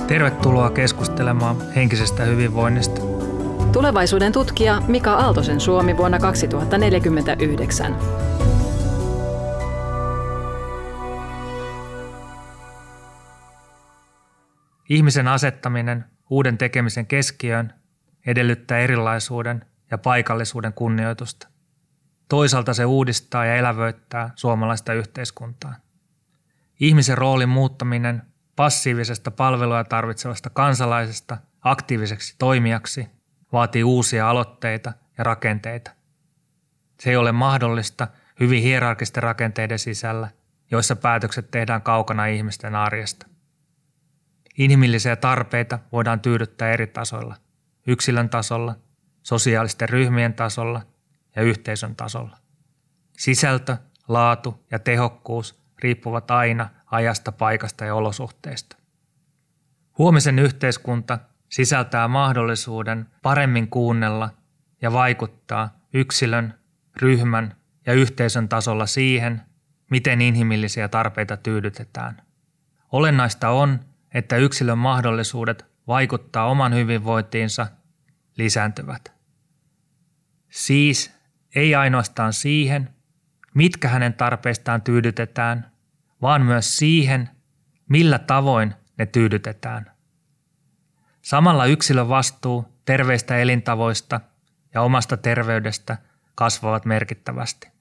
Tervetuloa keskustelemaan henkisestä hyvinvoinnista. Tulevaisuuden tutkija Mika Aaltosen Suomi vuonna 2049. Ihmisen asettaminen uuden tekemisen keskiöön edellyttää erilaisuuden ja paikallisuuden kunnioitusta. Toisaalta se uudistaa ja elävöittää suomalaista yhteiskuntaa. Ihmisen roolin muuttaminen passiivisesta palvelua tarvitsevasta kansalaisesta aktiiviseksi toimijaksi vaatii uusia aloitteita ja rakenteita. Se ei ole mahdollista hyvin hierarkisten rakenteiden sisällä, joissa päätökset tehdään kaukana ihmisten arjesta. Inhimillisiä tarpeita voidaan tyydyttää eri tasoilla, yksilön tasolla, sosiaalisten ryhmien tasolla ja yhteisön tasolla. Sisältö, laatu ja tehokkuus riippuvat aina ajasta, paikasta ja olosuhteista. Huomisen yhteiskunta sisältää mahdollisuuden paremmin kuunnella ja vaikuttaa yksilön, ryhmän ja yhteisön tasolla siihen, miten inhimillisiä tarpeita tyydytetään. Olennaista on, että yksilön mahdollisuudet vaikuttaa oman hyvinvointiinsa lisääntyvät. Siis ei ainoastaan siihen, mitkä hänen tarpeistaan tyydytetään, vaan myös siihen, millä tavoin ne tyydytetään. Samalla yksilön vastuu terveistä elintavoista ja omasta terveydestä kasvavat merkittävästi.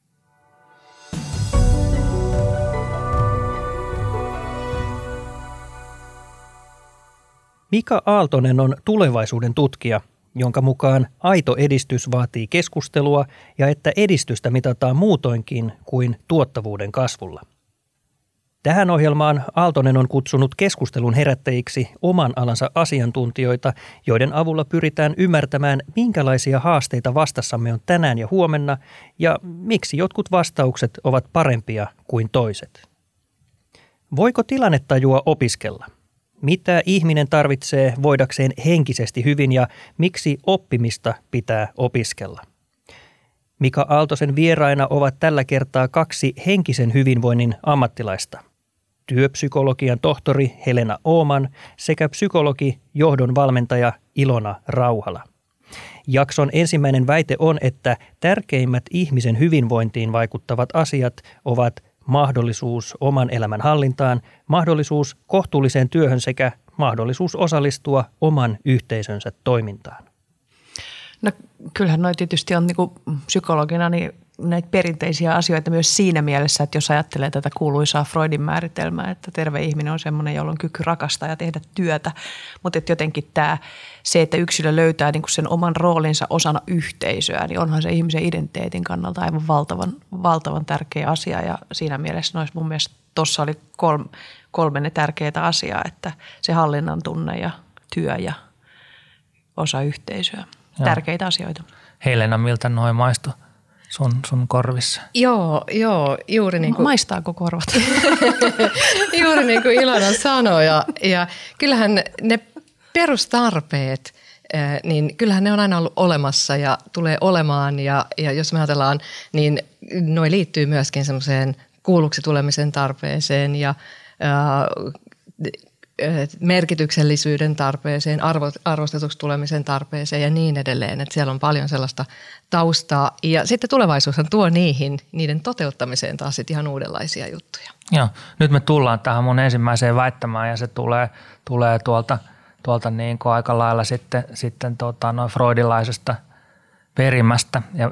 Mika Aaltonen on tulevaisuuden tutkija, jonka mukaan aito edistys vaatii keskustelua ja että edistystä mitataan muutoinkin kuin tuottavuuden kasvulla. Tähän ohjelmaan Aaltonen on kutsunut keskustelun herättäjiksi oman alansa asiantuntijoita, joiden avulla pyritään ymmärtämään, minkälaisia haasteita vastassamme on tänään ja huomenna ja miksi jotkut vastaukset ovat parempia kuin toiset. Voiko tilannetajua opiskella? Mitä ihminen tarvitsee voidakseen henkisesti hyvin ja miksi oppimista pitää opiskella? Mika Aaltosen vieraina ovat tällä kertaa kaksi henkisen hyvinvoinnin ammattilaista. Työpsykologian tohtori Helena Ooman sekä psykologi, johdon valmentaja Ilona Rauhala. Jakson ensimmäinen väite on, että tärkeimmät ihmisen hyvinvointiin vaikuttavat asiat ovat mahdollisuus oman elämän hallintaan, mahdollisuus kohtuulliseen työhön sekä mahdollisuus osallistua oman yhteisönsä toimintaan. No kyllähän noi tietysti on niinku psykologina niin näitä perinteisiä asioita myös siinä mielessä, että jos ajattelee tätä kuuluisaa Freudin määritelmää, että terve ihminen on semmoinen, jolla on kyky rakastaa ja tehdä työtä, mutta että jotenkin se, että yksilö löytää niinku sen oman roolinsa osana yhteisöä, niin onhan se ihmisen identiteetin kannalta aivan valtavan tärkeä asia ja siinä mielessä mun mielestä tuossa oli kolme ne tärkeitä asiaa, että se hallinnan tunne ja työ ja osa yhteisöä. Tärkeitä asioita. Helena, miltä noin maistui sun korvissa? Joo, juuri niin kuin... Maistaako korvat? Juuri niin kuin Ilona sanoi ja kyllähän ne perustarpeet, niin kyllähän ne on aina ollut olemassa ja tulee olemaan ja jos me ajatellaan, niin noi liittyy myöskin semmoiseen kuulluksi tulemisen tarpeeseen ja merkityksellisyyden tarpeeseen, arvostetuksi tulemisen tarpeeseen ja niin edelleen. Että siellä on paljon sellaista taustaa ja sitten tulevaisuushan tuo niiden toteuttamiseen taas sitten ihan uudenlaisia juttuja. Joo, nyt me tullaan tähän mun ensimmäiseen väittämään ja se tulee tuolta niin kuin aika lailla sitten noin freudilaisesta perimästä ja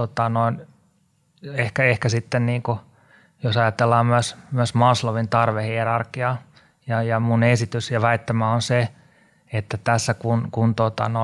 ehkä sitten niin kuin, jos ajatellaan myös Maslowin tarvehierarkiaa, ja mun esitys ja väittämä on se, että tässä kun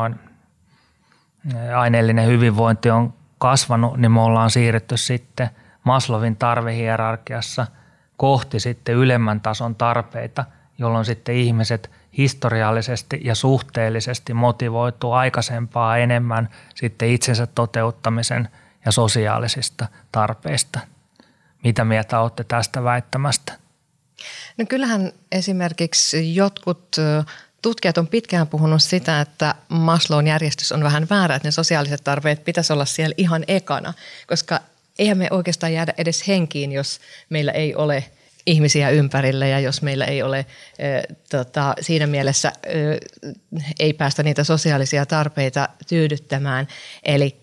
aineellinen hyvinvointi on kasvanut, niin me ollaan siirrytty sitten Maslowin tarvehierarkiassa kohti sitten ylemmän tason tarpeita, jolloin sitten ihmiset historiallisesti ja suhteellisesti motivoituu aikaisempaa enemmän sitten itsensä toteuttamisen ja sosiaalisista tarpeista. Mitä mieltä olette tästä väittämästä? No kyllähän esimerkiksi jotkut tutkijat on pitkään puhunut sitä, että Maslown järjestys on vähän väärä, että ne sosiaaliset tarpeet pitäisi olla siellä ihan ekana, koska eihän me oikeastaan jäädä edes henkiin, jos meillä ei ole ihmisiä ympärille ja jos meillä ei ole siinä mielessä ei päästä niitä sosiaalisia tarpeita tyydyttämään. Eli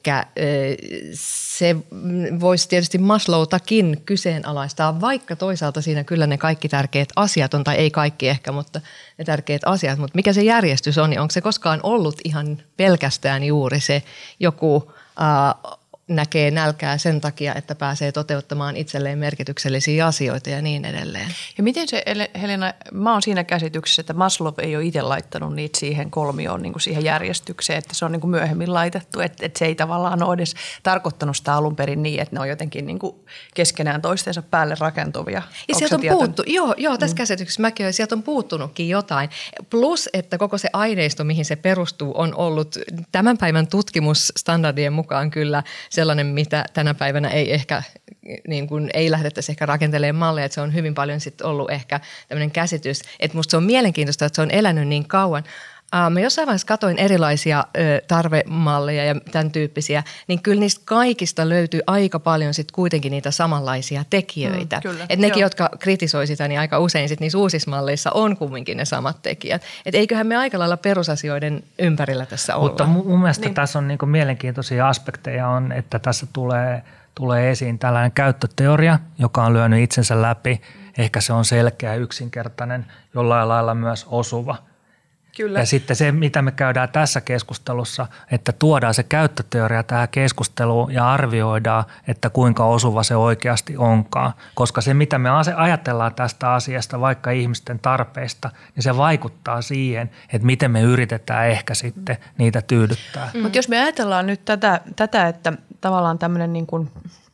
se voisi tietysti Maslow'takin kyseenalaistaa, vaikka toisaalta siinä kyllä ne kaikki tärkeät asiat on, tai ei kaikki ehkä, mutta ne tärkeät asiat. Mutta mikä se järjestys on, niin onko se koskaan ollut ihan pelkästään juuri se joku näkee nälkää sen takia, että pääsee toteuttamaan itselleen merkityksellisiä asioita ja niin edelleen. Ja miten se, Helena, mä oon siinä käsityksessä, että Maslow ei ole itse laittanut niitä siihen kolmioon, niin kuin siihen järjestykseen, että se on niin kuin myöhemmin laitettu, että se ei tavallaan ole edes tarkoittanut sitä alun perin niin, että ne on jotenkin niin kuin keskenään toistensa päälle rakentuvia. Ja sieltä on puuttu, joo, tässä käsityksessä mäkin olen, sieltä on puuttunutkin jotain. Plus, että koko se aineisto, mihin se perustuu, on ollut tämän päivän tutkimusstandardien mukaan kyllä sellainen, mitä tänä päivänä ei ehkä, niin kuin, ei lähdettäisi ehkä rakentelemaan malleja, että se on hyvin paljon sitten ollut ehkä tämmöinen käsitys, että musta se on mielenkiintoista, että se on elänyt niin kauan. Mä jossain vaiheessa katsoin erilaisia tarvemalleja ja tämän tyyppisiä, niin kyllä niistä kaikista löytyy aika paljon sitten kuitenkin niitä samanlaisia tekijöitä. Että nekin, jotka kritisoi sitä, niin aika usein sitten niissä uusissa malleissa on kumminkin ne samat tekijät. Että eiköhän me aika lailla perusasioiden ympärillä tässä olla. Mutta mun mielestä tässä on niinku mielenkiintoisia aspekteja on, että tässä tulee esiin tällainen käyttöteoria, joka on lyönyt itsensä läpi. Ehkä se on selkeä, yksinkertainen, jollain lailla myös osuva. Kyllä. Ja sitten se, mitä me käydään tässä keskustelussa, että tuodaan se käyttöteoria tähän keskusteluun ja arvioidaan, että kuinka osuva se oikeasti onkaan. Koska se, mitä me ajatellaan tästä asiasta, vaikka ihmisten tarpeista, niin se vaikuttaa siihen, että miten me yritetään ehkä sitten niitä tyydyttää. Mutta jos me ajatellaan nyt tätä että tavallaan tämmöinen niin kuin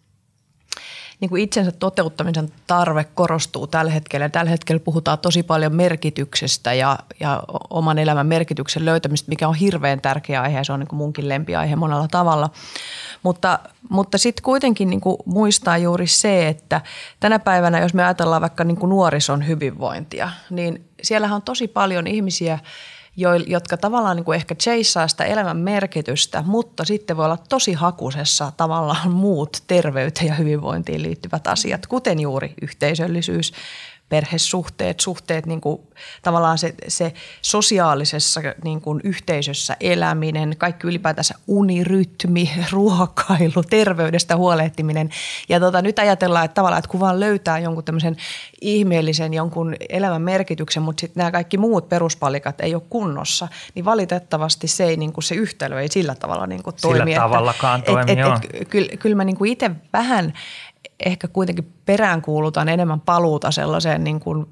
itsensä toteuttamisen tarve korostuu tällä hetkellä. Tällä hetkellä puhutaan tosi paljon merkityksestä ja oman elämän merkityksen löytämistä, mikä on hirveän tärkeä aihe ja se on niin kuin munkin lempiaihe monella tavalla. Mutta sitten kuitenkin niin kuin muistaa juuri se, että tänä päivänä, jos me ajatellaan vaikka niin kuin nuorison hyvinvointia, niin siellähän on tosi paljon ihmisiä, jotka tavallaan niin kuin ehkä chaseaa sitä elämän merkitystä, mutta sitten voi olla tosi hakusessa tavallaan muut terveyteen ja hyvinvointiin liittyvät asiat, kuten juuri yhteisöllisyys, perhesuhteet, niin kuin tavallaan se sosiaalisessa niin kuin yhteisössä eläminen, kaikki ylipäätänsä unirytmi, ruokailu, terveydestä huolehtiminen. Ja nyt ajatellaan, että tavallaan, että kun vaan löytää jonkun tämmöisen ihmeellisen jonkun elämän merkityksen, mutta sitten nämä kaikki muut peruspalikat ei ole kunnossa, niin valitettavasti se ei niin kuin se yhtälö ei sillä tavalla niin kuin toimi. Sillä tavallakaan toimi, joo. Kyllä mä niin kuin itse vähän ehkä kuitenkin peräänkuulutan enemmän paluuta sellaiseen niin kuin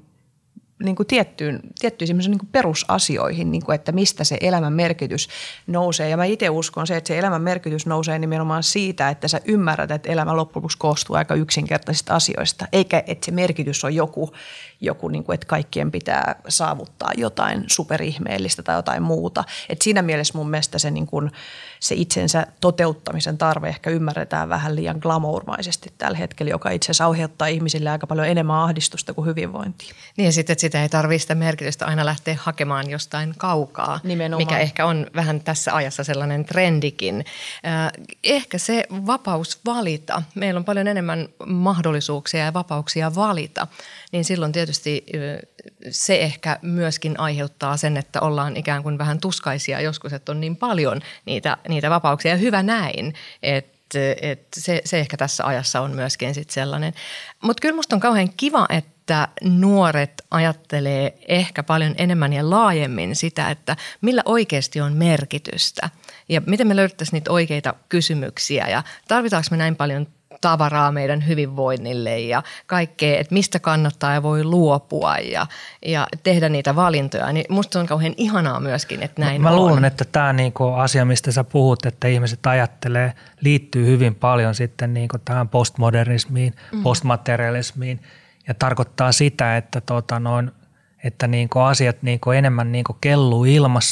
tiettyyn semmoisen niin kuin perusasioihin, niin kuin, että mistä se elämän merkitys nousee. Ja mä itse uskon se, että se elämän merkitys nousee nimenomaan siitä, että sä ymmärrät, että elämä loppujen lopuksi koostuu aika yksinkertaisista asioista, eikä että se merkitys on joku niin kuin, että kaikkien pitää saavuttaa jotain superihmeellistä tai jotain muuta. Et siinä mielessä mun mielestä se, niin kuin, se itsensä toteuttamisen tarve ehkä ymmärretään vähän liian glamourmaisesti tällä hetkellä, joka itse asiassa aiheuttaa ihmisille aika paljon enemmän ahdistusta kuin hyvinvointia. Niin ja sitten, että sitä ei tarvitse sitä merkitystä aina lähteä hakemaan jostain kaukaa, nimenomaan. Mikä ehkä on vähän tässä ajassa sellainen trendikin. Ehkä se vapaus valita. Meillä on paljon enemmän mahdollisuuksia ja vapauksia valita, niin silloin tietysti se ehkä myöskin aiheuttaa sen, että ollaan ikään kuin vähän tuskaisia joskus, että on niin paljon niitä vapauksia ja hyvä näin, että se ehkä tässä ajassa on myöskin sitten sellainen. Mutta kyllä musta on kauhean kiva, että nuoret ajattelee ehkä paljon enemmän ja laajemmin sitä, että millä oikeasti on merkitystä ja miten me löydettäisiin niitä oikeita kysymyksiä ja tarvitaanko me näin paljon tavaraa meidän hyvinvoinnille ja kaikkea, että mistä kannattaa ja voi luopua ja tehdä niitä valintoja. Niin musta on kauhean ihanaa myöskin, että näin Mä luulen, että tämä niinku asia, mistä sä puhut, että ihmiset ajattelee, liittyy hyvin paljon sitten niinku tähän postmodernismiin, postmaterialismiin ja tarkoittaa sitä, että, että niinku asiat niinku enemmän niinku kelluu ilmassa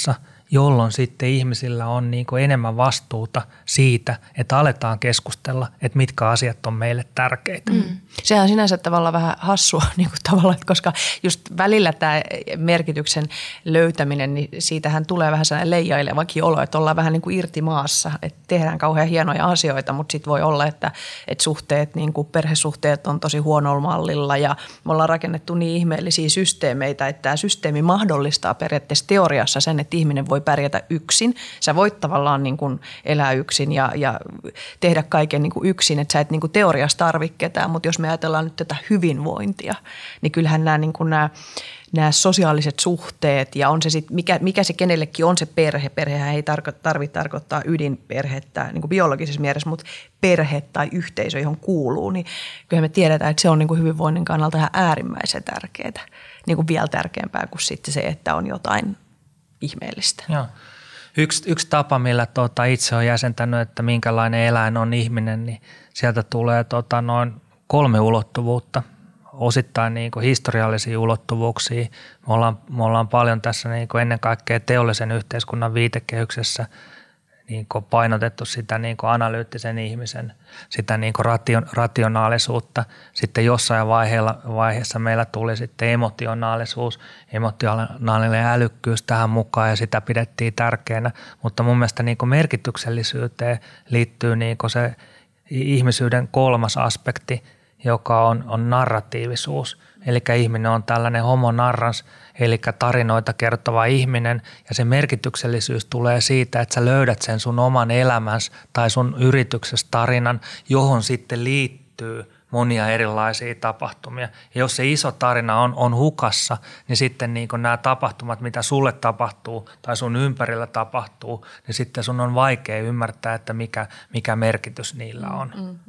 jolloin sitten ihmisillä on niin kuin enemmän vastuuta siitä, että aletaan keskustella, että mitkä asiat on meille tärkeitä. Sehän on sinänsä tavallaan vähän hassua, niin kuin tavallaan, koska just välillä tämä merkityksen löytäminen, niin siitähän tulee vähän sellainen leijailevakin olo, että ollaan vähän niin kuin irti maassa, että tehdään kauhean hienoja asioita, mutta sitten voi olla, että suhteet, niin kuin perhesuhteet on tosi huonolla mallilla ja me ollaan rakennettu niin ihmeellisiä systeemeitä, että tämä systeemi mahdollistaa periaatteessa teoriassa sen, että ihminen voi pärjätä yksin. Sä voit tavallaan niin kuin elää yksin ja tehdä kaiken niin kuin yksin, että sä et niin kuin teoriassa tarvitse ketään, mutta jos me ajatellaan nyt tätä hyvinvointia, niin kyllähän nämä sosiaaliset suhteet ja on se sitten, mikä se kenellekin on se perhe. Perhehän ei tarvitse tarkoittaa ydinperhettä niin kuin biologisessa mielessä, mutta perhe tai yhteisö, johon kuuluu, niin kyllä me tiedetään, että se on niin kuin hyvinvoinnin kannalta ihan äärimmäisen tärkeää. Niin kuin vielä tärkeämpää kuin sitten se, että on jotain ihmeellistä. Joo. Yksi tapa, millä itse olen jäsentänyt, että minkälainen eläin on ihminen, niin sieltä tulee noin 3 ulottuvuutta. Osittain niin kuin historiallisia ulottuvuuksia. Me ollaan paljon tässä niin kuin ennen kaikkea teollisen yhteiskunnan viitekehyksessä niin kuin painotettu sitä niin kuin analyyttisen ihmisen, sitä niin kuin rationaalisuutta. Sitten jossain vaiheessa meillä tuli sitten emotionaalinen älykkyys tähän mukaan ja sitä pidettiin tärkeänä. Mutta mun mielestä niin kuin merkityksellisyyteen liittyy niin kuin se ihmisyyden 3. aspekti, joka on narratiivisuus. Eli ihminen on tällainen homo narrans, eli tarinoita kertova ihminen ja se merkityksellisyys tulee siitä, että sä löydät sen sun oman elämänsä tai sun yrityksessä tarinan, johon sitten liittyy monia erilaisia tapahtumia. Ja jos se iso tarina on hukassa, niin sitten niin kun nämä tapahtumat, mitä sulle tapahtuu tai sun ympärillä tapahtuu, niin sitten sun on vaikea ymmärtää, että mikä merkitys niillä on.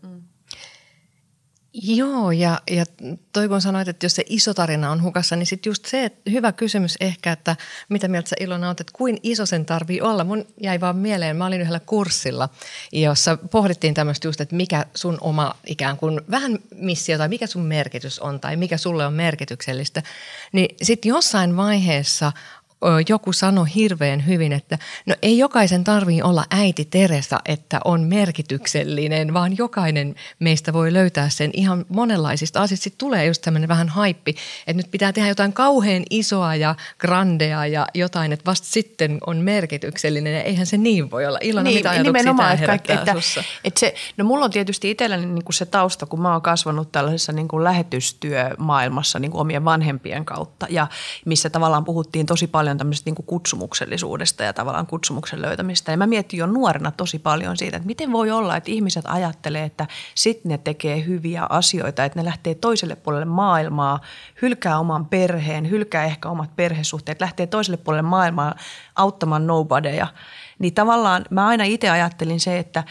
Joo, ja toi kun sanoit, että jos se iso tarina on hukassa, niin sitten just se, että hyvä kysymys ehkä, että mitä mieltä sä Ilona oot, että kuin iso sen tarvii olla. Mun jäi vaan mieleen, mä olin yhdellä kurssilla, jossa pohdittiin tämmöistä just, että mikä sun oma ikään kuin vähän missio tai mikä sun merkitys on tai mikä sulle on merkityksellistä. Niin sitten jossain vaiheessa joku sanoi hirveän hyvin, että no ei jokaisen tarvitse olla äiti Teresa, että on merkityksellinen, vaan jokainen meistä voi löytää sen ihan monenlaisista asioista. Sitten tulee just tämmöinen vähän haippi, että nyt pitää tehdä jotain kauhean isoa ja grandea ja jotain, että vasta sitten on merkityksellinen ja eihän se niin voi olla. Ilona, niin, mitä ajatuksia tämä herättää sussa? No mulla on tietysti itselläni niin kuin se tausta, kun mä oon kasvanut tällaisessa niin kuin lähetystyömaailmassa niin kuin omien vanhempien kautta ja missä tavallaan puhuttiin tosi paljon tämmöisestä niin kuin kutsumuksellisuudesta ja tavallaan kutsumuksen löytämistä. Ja mä mietin jo nuorena tosi paljon siitä, että miten voi olla, että ihmiset ajattelee, että sitten ne tekee hyviä asioita, että ne lähtee toiselle puolelle maailmaa, hylkää oman perheen, hylkää ehkä omat perhesuhteet, lähtee toiselle puolelle maailmaa auttamaan nobodyja. Niin tavallaan mä aina itse ajattelin se, että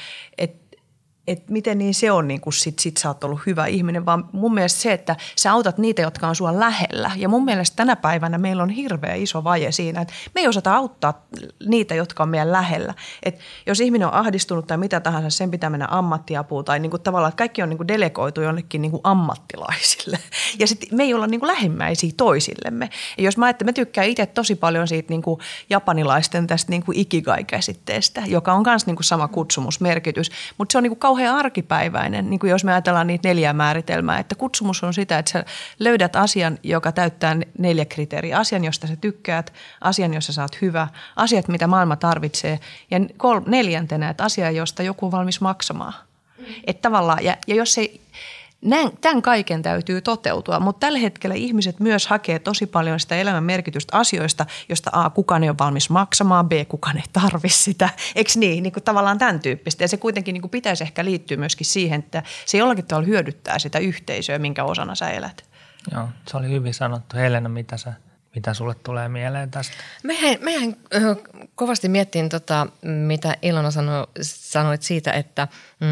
miten niin se on, niin kun sit sä oot ollut hyvä ihminen, vaan mun mielestä se, että sä autat niitä, jotka on sua lähellä. Ja mun mielestä tänä päivänä meillä on hirveä iso vaje siinä, että me ei osata auttaa niitä, jotka on meidän lähellä. Et jos ihminen on ahdistunut tai mitä tahansa, sen pitää mennä ammattiapuun tai niin kuin tavallaan, että kaikki on niin kuin delegoitu jonnekin niin kuin ammattilaisille. Ja sitten me ei olla niin kuin lähimmäisiä toisillemme. Ja jos mä ajattelen, mä tykkään itse tosi paljon siitä niin kuin japanilaisten tästä niin kuin ikigai-käsitteestä, joka on myös niin kuin sama kutsumusmerkitys, mutta se on niin kuin kauhean arkipäiväinen, niin kuin jos me ajatellaan niitä 4 määritelmää, että kutsumus on sitä, että sä löydät asian, joka täyttää 4 kriteeriä. Asian, josta sä tykkäät, asian, jossa sä oot hyvä, asiat, mitä maailma tarvitsee ja 4. että asia, josta joku on valmis maksamaan. Että tavallaan, ja jos ei, tämän kaiken täytyy toteutua, mutta tällä hetkellä ihmiset myös hakee tosi paljon sitä elämän merkitystä asioista, josta A, kukaan ei ole valmis maksamaan, B, kukaan ei tarvitse sitä. Eikö niin kuin tavallaan tämän tyyppistä. Ja se kuitenkin niin kuin pitäisi ehkä liittyä myöskin siihen, että se jollakin tavalla hyödyttää sitä yhteisöä, minkä osana sä elät. Joo, se oli hyvin sanottu. Helena, mitä sulle tulee mieleen tästä? Mehän kovasti miettiin, mitä Ilona sanoit siitä, että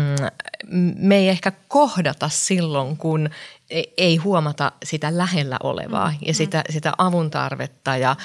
me ei ehkä kohdata silloin, kun ei huomata sitä lähellä olevaa ja sitä avun tarvetta ja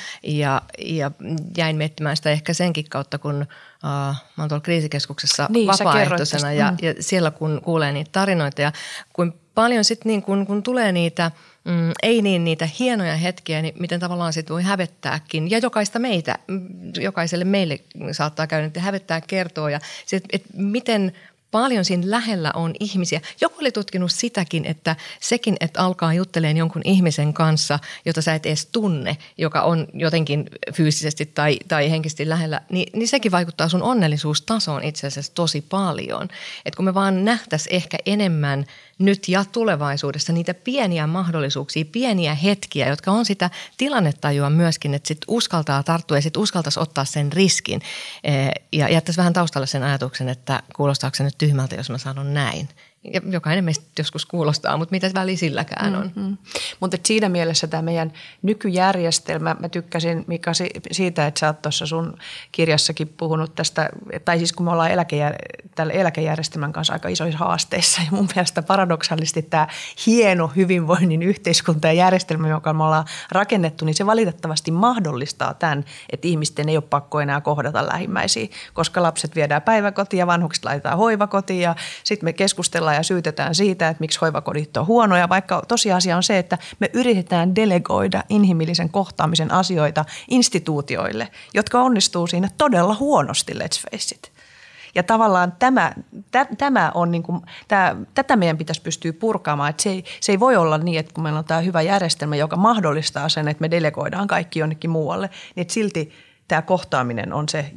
jäin miettimään sitä ehkä senkin kautta, kun mä oon tuolla kriisikeskuksessa vapaaehtoisena ja siellä kun kuulee niitä tarinoita ja kun paljon sitten niin kun tulee niitä ei niin niitä hienoja hetkiä, niin miten tavallaan sit voi hävettääkin. Ja jokaiselle meille saattaa käydä, että hävettää kertoo. Ja se, että miten paljon siinä lähellä on ihmisiä. Joku oli tutkinut sitäkin, että sekin, että alkaa juttelemaan jonkun ihmisen kanssa, jota sä et edes tunne, joka on jotenkin fyysisesti tai henkisesti lähellä, niin sekin vaikuttaa sun onnellisuustasoon itse asiassa tosi paljon. Että kun me vaan nähtäisiin ehkä enemmän nyt ja tulevaisuudessa niitä pieniä mahdollisuuksia, pieniä hetkiä, jotka on sitä tilannetajua myöskin, että sitten uskaltaa tarttua ja sitten uskaltaisi ottaa sen riskin ja jättäisi vähän taustalle sen ajatuksen, että kuulostaako se nyt tyhmältä, jos mä sanon näin. Ja jokainen meistä joskus kuulostaa, mutta mitä väliä silläkään on. Mm-hmm. Mutta siinä mielessä tämä meidän nykyjärjestelmä, mä tykkäsin Mika siitä, että sä oot tuossa sun kirjassakin puhunut tästä, tai siis kun me ollaan tällä eläkejärjestelmän kanssa aika isoissa haasteissa ja mun mielestä paradoksaalisesti tämä hieno hyvinvoinnin yhteiskunta ja järjestelmä, joka me ollaan rakennettu, niin se valitettavasti mahdollistaa tämän, että ihmisten ei ole pakko enää kohdata lähimmäisiä, koska lapset viedään päiväkotiin ja vanhukset laitetaan hoivakotiin ja sitten me keskustellaan ja syytetään siitä, että miksi hoivakodit on huonoja, vaikka tosiasia on se, että me yritetään delegoida inhimillisen kohtaamisen asioita instituutioille, jotka onnistuu siinä todella huonosti, let's face it. Ja tavallaan tämä on niin kuin, tätä meidän pitäisi pystyä purkaamaan, että se ei voi olla niin, että kun meillä on tämä hyvä järjestelmä, joka mahdollistaa sen, että me delegoidaan kaikki jonnekin muualle, niin että silti tämä kohtaaminen on se,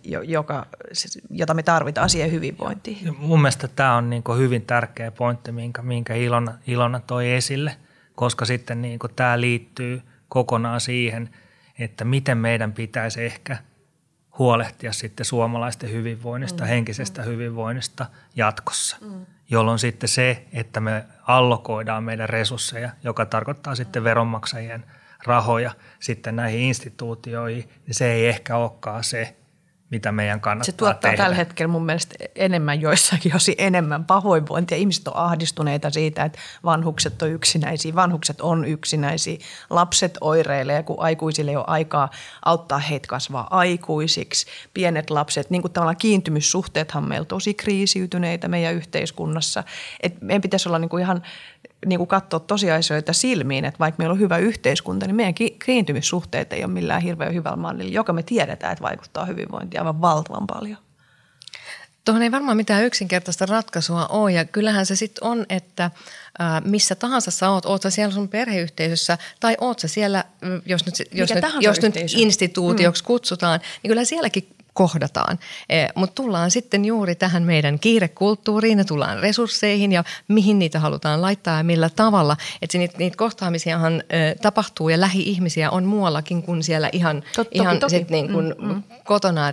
jota me tarvitaan siihen hyvinvointiin. Ja mun mielestä tämä on niin kuin hyvin tärkeä pointti, minkä Ilona toi esille, koska sitten niin kuin tämä liittyy kokonaan siihen, että miten meidän pitäisi ehkä huolehtia sitten suomalaisten hyvinvoinnista, henkisestä hyvinvoinnista jatkossa, jolloin sitten se, että me allokoidaan meidän resursseja, joka tarkoittaa sitten veronmaksajien rahoja sitten näihin instituutioihin, niin se ei ehkä olekaan se, mitä meidän kannattaa tehdä. Se tuottaa tällä hetkellä mun mielestä enemmän joissakin osin enemmän pahoinvointia. Ihmiset on ahdistuneita siitä, että vanhukset on yksinäisiä, vanhukset on yksinäisiä, lapset oireilee, kun aikuisille ei ole aikaa auttaa heitä kasvaa aikuisiksi. Pienet lapset, niin kuin tavallaan kiintymyssuhteethan meillä on tosi kriisiytyneitä meidän yhteiskunnassa. Et meidän pitäisi olla niin kuin ihan niin kuin katsoa tosiasioita silmiin, että vaikka meillä on hyvä yhteiskunta, niin meidän kiintymyssuhteet ei ole millään hirveän hyvällä mallilla, joka me tiedetään, että vaikuttaa hyvinvointiin aivan valtavan paljon. Tuohon ei varmaan mitään yksinkertaista ratkaisua ole ja kyllähän se sitten on, että missä tahansa sä oot sä siellä sun perheyhteisössä tai oot sä siellä, jos nyt instituutioksi kutsutaan, niin kyllä sielläkin kohdataan. Mutta tullaan sitten juuri tähän meidän kiirekulttuuriin ja tullaan resursseihin ja mihin niitä halutaan laittaa ja millä tavalla. Että niitä kohtaamisiahan tapahtuu ja lähi-ihmisiä on muuallakin kuin siellä ihan sit niin kuin kotona.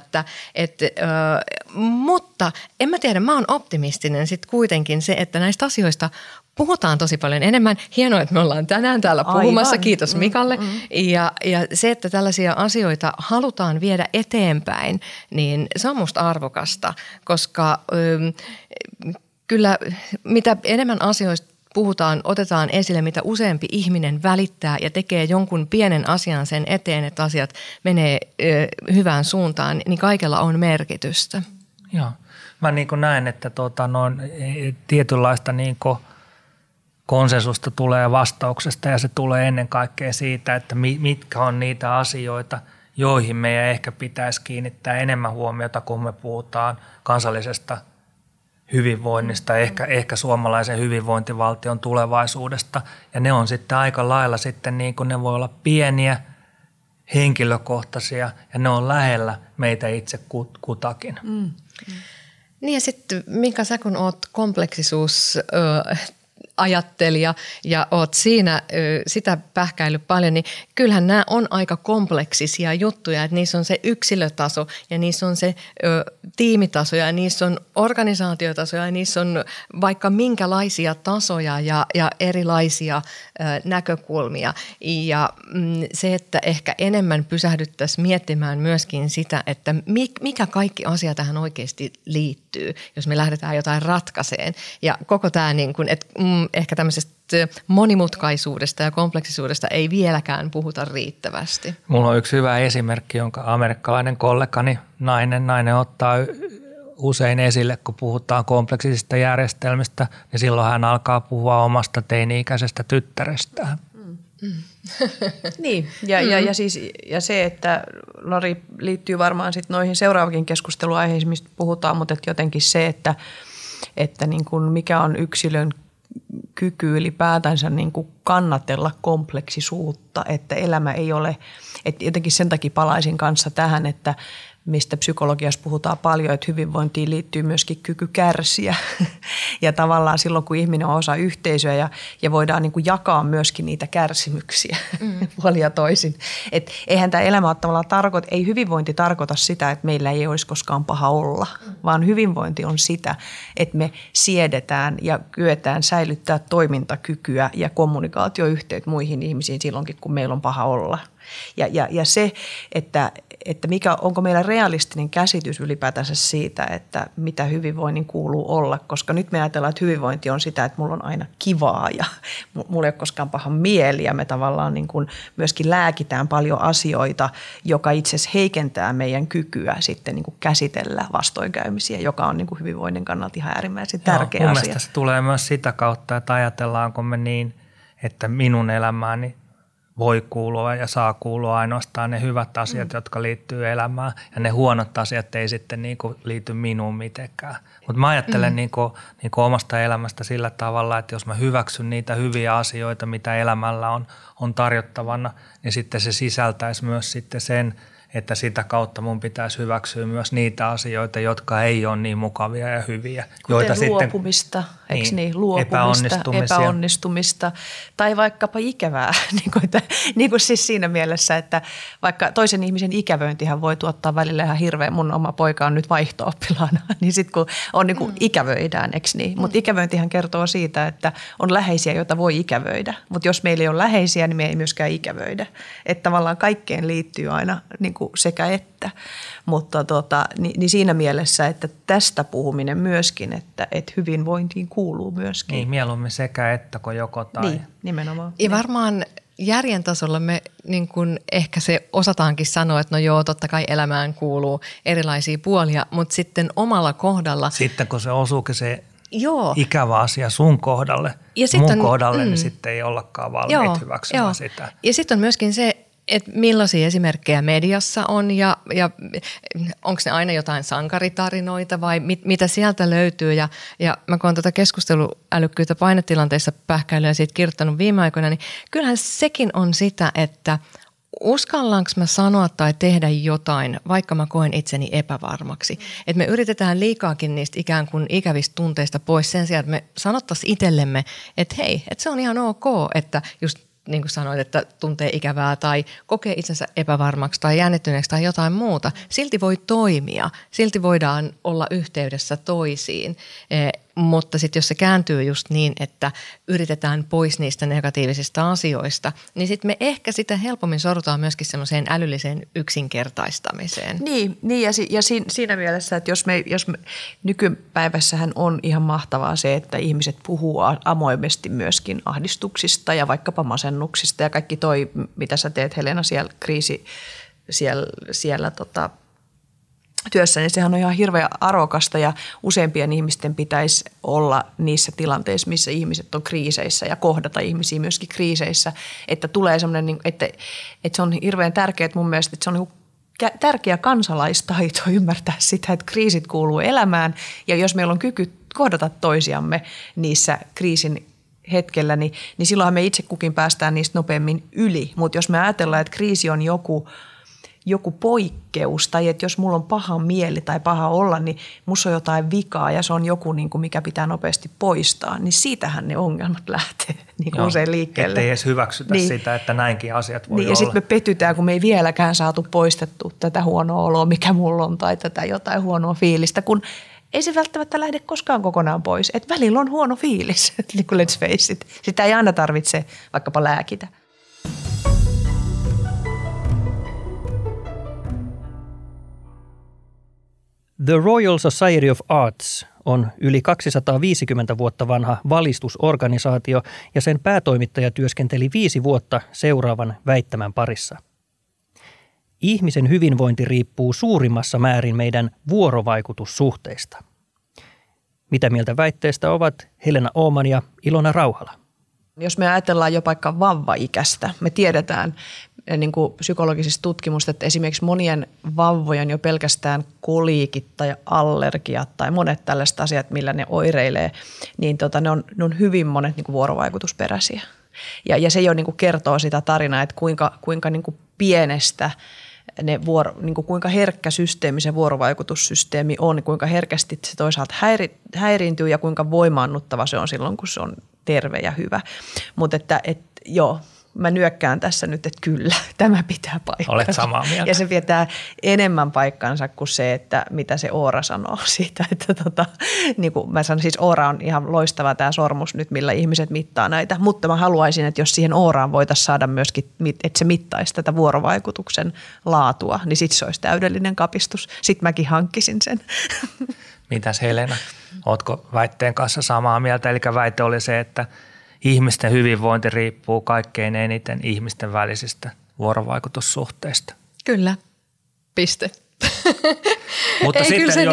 Mutta en mä tiedä, mä oon optimistinen sitten kuitenkin se, että näistä asioista puhutaan tosi paljon enemmän. Hienoa, että me ollaan tänään täällä puhumassa. Aivan. Kiitos Mikalle. Ja se, että tällaisia asioita halutaan viedä eteenpäin, niin se on musta arvokasta, koska kyllä mitä enemmän asioista puhutaan, otetaan esille, mitä useampi ihminen välittää ja tekee jonkun pienen asian sen eteen, että asiat menee hyvään suuntaan, niin kaikella on merkitystä. Joo. Mä niin kuin näen, että tietynlaista niin kuin konsensusta tulee vastauksesta ja se tulee ennen kaikkea siitä, että mitkä on niitä asioita, joihin meidän ehkä pitäisi kiinnittää enemmän huomiota, kun me puhutaan kansallisesta hyvinvoinnista, ehkä suomalaisen hyvinvointivaltion tulevaisuudesta. Ja ne on sitten aika lailla sitten niin kuin ne voi olla pieniä, henkilökohtaisia ja ne on lähellä meitä itse kutakin. Niin ja sitten Mika, sä kun oot kompleksisuusajattelija ja oot siinä sitä pähkäillyt paljon, niin kyllähän nämä on aika kompleksisia juttuja, että niissä on se yksilötaso ja niissä on se tiimitaso ja niissä on organisaatiotaso ja niissä on vaikka minkälaisia tasoja ja erilaisia näkökulmia. Ja se, että ehkä enemmän pysähdyttäisiin miettimään myöskin sitä, että mikä kaikki asia tähän oikeasti liittyy, jos me lähdetään jotain ratkaiseen. Ja koko tämä niin kuin, että ehkä tämmöisestä monimutkaisuudesta ja kompleksisuudesta ei vieläkään puhuta riittävästi. Mulla on yksi hyvä esimerkki, jonka amerikkalainen kollegani nainen ottaa usein esille, kun puhutaan kompleksisista järjestelmistä, niin silloin hän alkaa puhua omasta teini-ikäisestä tyttärestään. Niin, ja se, että Lari liittyy varmaan sitten noihin seuraaviin keskusteluaiheisiin, mistä puhutaan, mutta että jotenkin se, että niin kuin mikä on yksilön kyky ylipäätänsä niin kuin kannatella kompleksisuutta, että elämä ei ole, että jotenkin sen takia palaisin kanssa tähän, että mistä psykologiassa puhutaan paljon, että hyvinvointiin liittyy myöskin kyky kärsiä. Ja tavallaan silloin, kun ihminen on osa yhteisöä ja voidaan niin kuin jakaa myöskin niitä kärsimyksiä puolin ja toisin. Että eihän tämä elämä ole tavallaan ei hyvinvointi tarkoita sitä, että meillä ei olisi koskaan paha olla, vaan hyvinvointi on sitä, että me siedetään ja kyetään säilyttää toimintakykyä ja kommunikaatioyhteyttä muihin ihmisiin silloinkin, kun meillä on paha olla. Ja se, että onko meillä realistinen käsitys ylipäätänsä siitä, että mitä hyvinvoinnin kuuluu olla, koska nyt me ajatellaan, että hyvinvointi on sitä, että mulla on aina kivaa ja mulla ei ole koskaan paha mieli ja me tavallaan niin kuin myöskin lääkitään paljon asioita, joka itse asiassa heikentää meidän kykyä sitten niin kuin käsitellä vastoinkäymisiä, joka on niin kuin hyvinvoinnin kannalta ihan äärimmäisen tärkeä asia. Mun mielestä se tulee myös sitä kautta, että ajatellaanko me niin, että minun elämääni voi kuulua ja saa kuulua ainoastaan ne hyvät asiat, jotka liittyy elämään ja ne huonot asiat ei sitten niinku liity minuun mitenkään. Mutta mä ajattelen niinku omasta elämästä sillä tavalla, että jos mä hyväksyn niitä hyviä asioita, mitä elämällä on tarjottavana, niin sitten se sisältäisi myös sitten sen, että sitä kautta mun pitäisi hyväksyä myös niitä asioita, jotka ei ole niin mukavia ja hyviä. Kuten luopumista, eikö niin? Luopumista, epäonnistumista tai vaikkapa ikävää. niin kuin siis siinä mielessä, että vaikka toisen ihmisen ikävöintihän voi tuottaa välillä ihan hirveän, mun oma poika on nyt vaihto-oppilaana, niin sitten kun on niin kuin ikävöidään, eikö niin? Mutta ikävöintihän kertoo siitä, että on läheisiä, joita voi ikävöidä. Mutta jos meillä ei ole läheisiä, niin me ei myöskään ikävöidä. Että tavallaan kaikkeen liittyy aina niin kuin sekä että, mutta niin siinä mielessä, että tästä puhuminen myöskin, että hyvinvointiin kuuluu myöskin. Niin, mieluummin sekä että kuin joko tai. Niin, nimenomaan. Ja varmaan järjen tasolla me niin kuin ehkä se osataankin sanoa, että no joo, totta kai elämään kuuluu erilaisia puolia, mutta sitten omalla kohdalla. Sitten kun se osuukin se ikävä asia sun kohdalle, ja mun kohdalle, niin sitten ei ollakaan valmiit hyväksymään sitä. Ja sitten on myöskin se, että millaisia esimerkkejä mediassa on ja onko ne aina jotain sankaritarinoita vai mitä sieltä löytyy. Ja mä kun olen tätä keskusteluälykkyyttä painetilanteissa pähkäilyä ja siitä kirjoittanut viime aikoina, niin kyllähän sekin on sitä, että uskallanko mä sanoa tai tehdä jotain, vaikka mä koen itseni epävarmaksi. Että me yritetään liikaakin niistä ikään kuin ikävistä tunteista pois sen sijaan, että me sanottaisiin itsellemme, että hei, että se on ihan ok, että just niin kuin sanoit, että tuntee ikävää tai kokee itsensä epävarmaksi tai jännittyneeksi tai jotain muuta. Silti voi toimia, silti voidaan olla yhteydessä toisiin, mutta sitten jos se kääntyy just niin, että yritetään pois niistä negatiivisista asioista, niin sitten me ehkä sitä helpommin sorrutaan myöskin semmoiseen älylliseen yksinkertaistamiseen. Niin ja siinä mielessä, että jos me nykypäivässähän on ihan mahtavaa se, että ihmiset puhuu avoimesti myöskin ahdistuksista ja vaikkapa masennuksista ja kaikki toi, mitä sä teet Helena siellä siellä työssä, niin sehän on ihan hirveän arvokasta ja useimpien ihmisten pitäisi olla niissä tilanteissa, missä ihmiset on kriiseissä ja kohdata ihmisiä myöskin kriiseissä, että tulee semmoinen, että se on hirveän tärkeää mun mielestä, että se on tärkeä kansalaistaito ymmärtää sitä, että kriisit kuuluu elämään ja jos meillä on kyky kohdata toisiamme niissä kriisin hetkellä, niin silloinhan me itse kukin päästään niistä nopeammin yli, mutta jos me ajatellaan, että kriisi on joku poikkeus tai että jos mulla on paha mieli tai paha olla, niin musta on jotain vikaa ja se on joku, niin kuin mikä pitää nopeasti poistaa, niin siitähän ne ongelmat lähtee niin kuin usein liikkeelle. Ettei edes hyväksytä sitä, että näinkin asiat voi olla. Ja sitten me petytään, kun me ei vieläkään saatu poistettua tätä huonoa oloa, mikä mulla on, tai tätä jotain huonoa fiilistä, kun ei se välttämättä lähde koskaan kokonaan pois. Että välillä on huono fiilis, niin kuin let's face it. Sitä ei aina tarvitse vaikkapa lääkitä. The Royal Society of Arts on yli 250 vuotta vanha valistusorganisaatio ja sen päätoimittaja työskenteli 5 vuotta seuraavan väittämän parissa. Ihmisen hyvinvointi riippuu suurimmassa määrin meidän vuorovaikutussuhteista. Mitä mieltä väitteestä ovat Helena Ooman ja Ilona Rauhala? Jos me ajatellaan jo vaikka vauvaikästä, me tiedetään niin kuin psykologisista tutkimusta, että esimerkiksi monien vauvojen jo pelkästään koliikit tai allergiat tai monet tällaiset asiat, millä ne oireilee, niin ne on hyvin monet niin kuin vuorovaikutusperäisiä. Ja se jo niin kuin kertoo sitä tarinaa, että kuinka niin kuin pienestä niin kuin kuinka herkkä systeemi se vuorovaikutussysteemi on, kuinka herkästi se toisaalta häiriintyy ja kuinka voimaannuttava se on silloin, kun se on terve ja hyvä. Mutta joo, mä nyökkään tässä nyt, että kyllä, tämä pitää paikkansa. Olet samaa mieltä. Ja se pitää enemmän paikkansa kuin se, että mitä se Oora sanoo siitä. Että niin kuin mä sanon, siis Oora on ihan loistava tämä sormus nyt, millä ihmiset mittaa näitä. Mutta mä haluaisin, että jos siihen Ooraan voitaisiin saada myöskin, että se mittaisi tätä vuorovaikutuksen laatua, niin sitten se olisi täydellinen kapistus. Sitten mäkin hankkisin sen. Mitäs Helena, ootko väitteen kanssa samaa mieltä? Eli väite oli se, että ihmisten hyvinvointi riippuu kaikkein eniten ihmisten välisistä vuorovaikutussuhteista. Kyllä, piste. Mutta sitten,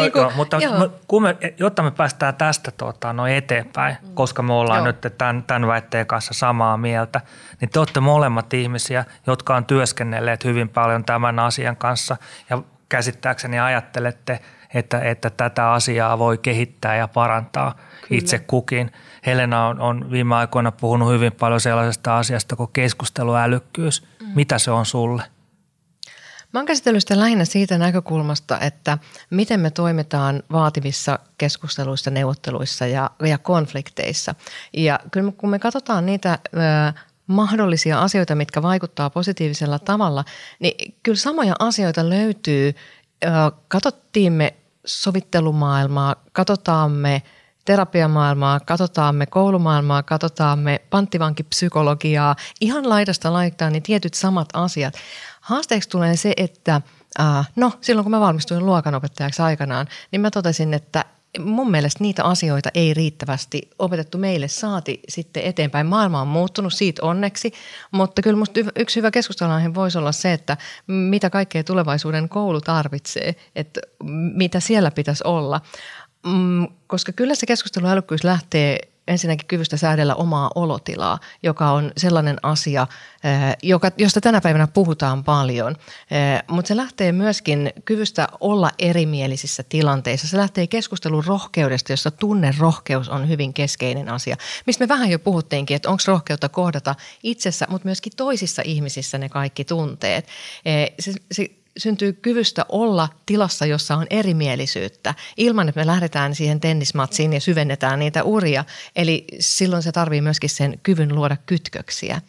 jotta me päästään tästä eteenpäin, koska me ollaan nyt tämän väitteen kanssa samaa mieltä, niin te olette molemmat ihmisiä, jotka on työskennelleet hyvin paljon tämän asian kanssa ja käsittääkseni ajattelette, että tätä asiaa voi kehittää ja parantaa itse kukin. Helena on viime aikoina puhunut hyvin paljon sellaisesta asiasta kuin keskusteluälykkyys. Mitä se on sulle? Mä oon käsitellyt sitä lähinnä siitä näkökulmasta, että miten me toimitaan vaativissa keskusteluissa, neuvotteluissa ja konflikteissa. Ja kyllä kun me katsotaan niitä mahdollisia asioita, mitkä vaikuttaa positiivisella tavalla, niin kyllä samoja asioita löytyy. Katsottiin me sovittelumaailmaa, katsotaan me terapiamaailmaa, katsotaan me koulumaailmaa, katsotaan me panttivankipsykologiaa, ihan laidasta laitaan niin tietyt samat asiat. Haasteeksi tulee se, että silloin kun mä valmistuin luokanopettajaksi aikanaan, niin mä totesin, että mun mielestä niitä asioita ei riittävästi opetettu meille, saati sitten eteenpäin. Maailma on muuttunut siitä onneksi, mutta kyllä musta yksi hyvä keskustelunaihe voisi olla se, että mitä kaikkea tulevaisuuden koulu tarvitsee, että mitä siellä pitäisi olla. Koska kyllä se keskusteluälykkyys lähtee ensinnäkin kyvystä säädellä omaa olotilaa, joka on sellainen asia, josta tänä päivänä puhutaan paljon. Mutta se lähtee myöskin kyvystä olla erimielisissä tilanteissa. Se lähtee keskustelun rohkeudesta, jossa tunnerohkeus on hyvin keskeinen asia. Mistä me vähän jo puhuttiinkin, että onko rohkeutta kohdata itsessä, mutta myöskin toisissa ihmisissä ne kaikki tunteet. Se syntyy kyvystä olla tilassa, jossa on erimielisyyttä, ilman että me lähdetään siihen tennismatsiin ja syvennetään niitä uria. Eli silloin se tarvii myöskin sen kyvyn luoda kytköksiä.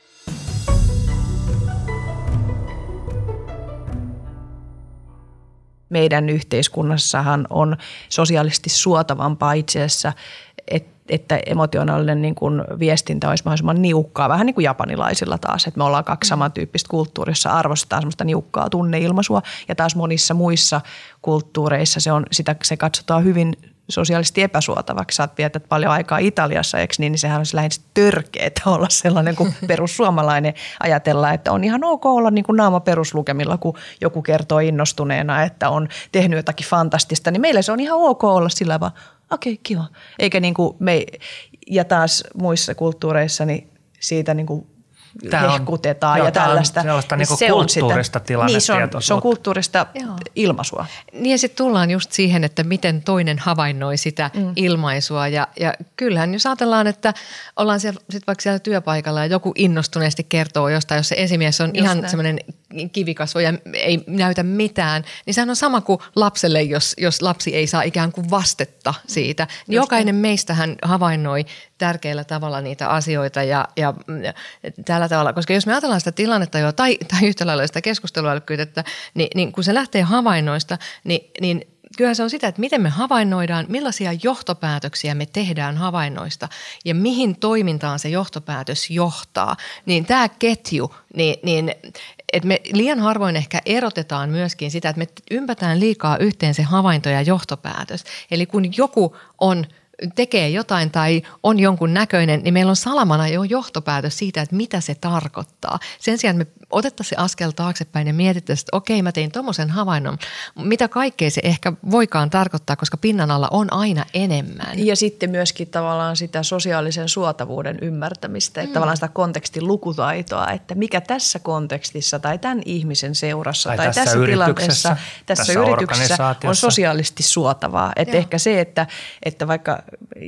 Meidän yhteiskunnassahan on sosiaalisesti suotavampaa itse asiassa, että emotionaalinen niin kuin viestintä olisi mahdollisimman niukkaa, vähän niin kuin japanilaisilla taas, että me ollaan kaksi samantyyppistä kulttuurissa, arvostetaan semmoista niukkaa tunneilmaisua ja taas monissa muissa kulttuureissa se katsotaan hyvin sosiaalisesti epäsuotavaksi. Sä vietät paljon aikaa Italiassa, eikö niin sehän olisi lähes törkeetä olla sellainen kuin perussuomalainen ajatella, että on ihan ok olla niin kuin naama peruslukemilla, kun joku kertoo innostuneena, että on tehnyt jotakin fantastista, niin meille se on ihan ok olla sillä vaan, okei, kiva. Eikä niin kuin ja taas muissa kulttuureissa niin siitä niin kuin hehkutetaan ja tällaista. Sellaista niin kuin kulttuurista tilannetietoisuutta. Niin, se on kulttuurista ilmaisua. Niin ja sitten tullaan just siihen, että miten toinen havainnoi sitä ilmaisua. Ja kyllähän jos ajatellaan, että ollaan sitten vaikka siellä työpaikalla ja joku innostuneesti kertoo jostain, jos se esimies on just ihan semmoinen kivikasvo ja ei näytä mitään, niin sehän on sama kuin lapselle, jos lapsi ei saa ikään kuin vastetta siitä. Niin jokainen meistähän havainnoi tärkeällä tavalla niitä asioita ja tällä tavalla, koska jos me ajatellaan sitä tilannetta jo tai yhtä lailla sitä keskusteluälykkyyttä, niin kun se lähtee havainnoista, niin kyllähän se on sitä, että miten me havainnoidaan, millaisia johtopäätöksiä me tehdään havainnoista ja mihin toimintaan se johtopäätös johtaa. Niin tämä ketju, niin että me liian harvoin ehkä erotetaan myöskin sitä, että me ympätään liikaa yhteen se havainto ja johtopäätös. Eli kun joku tekee jotain tai on jonkun näköinen, niin meillä on salamana jo johtopäätös siitä, että mitä se tarkoittaa. Sen sijaan, että me otettaisiin askel taaksepäin ja mietittäisiin, että okei, mä tein tommosen havainnon. Mitä kaikkea se ehkä voikaan tarkoittaa, koska pinnan alla on aina enemmän. Ja sitten myöskin tavallaan sitä sosiaalisen suotavuuden ymmärtämistä, että tavallaan sitä kontekstin lukutaitoa, että mikä tässä kontekstissa tai tämän ihmisen seurassa tai tässä tilanteessa, tässä yrityksessä on sosiaalisesti suotavaa. Että ehkä se, että vaikka